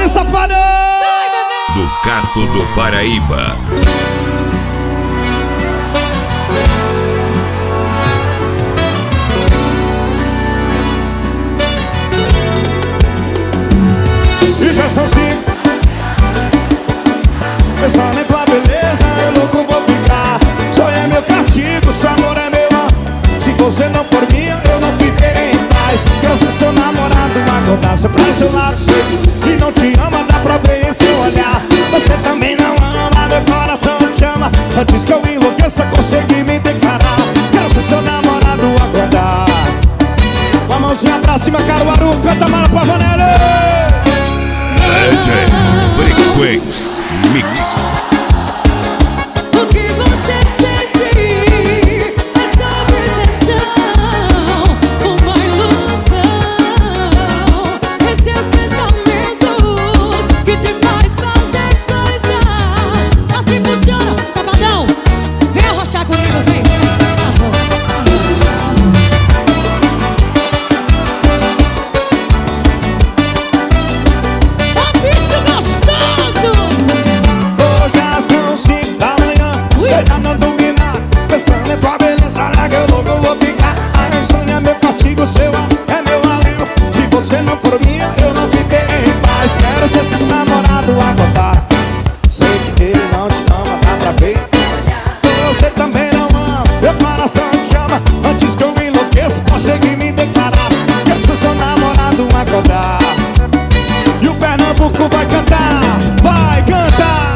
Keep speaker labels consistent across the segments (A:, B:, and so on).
A: Bora, safadão!
B: Do Cato do Paraíba.
A: E já são 5. Pensando em tua beleza, eu louco vou ficar. Sonho é meu castigo, seu amor é meu amor. Se você não for minha, eu não ficarei em paz. Quero ser seu namorado, acordar só pra seu lado. Sei que não te ama, dá pra ver em seu olhar. Você também não ama, meu coração te chama. Antes que eu enlouqueça, consegui me declarar. Quero ser seu namorado, acordar. Com a mãozinha pra cima, Caruaru, canta Mara Pavanelli.
B: DJ Frequência Mix.
C: O que você sente é só percepção, uma ilusão. Esses pensamentos que te faz fazer coisas. Assim funciona, safadão. Vem arrochar comigo, vem.
A: Pensando em tua beleza, larga eu logo vou ficar. A insônia é meu castigo, seu é meu alívio. Se você não for minha, eu não viverei em paz. Quero ser seu namorado, acordar. Sei que ele não te ama, dá pra ver. Você também não ama, meu coração te chama. Antes que eu me enlouqueça, consegui me declarar. Quero ser seu namorado, acordar. E o Pernambuco vai cantar, vai cantar.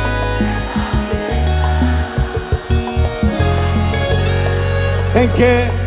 A: Em que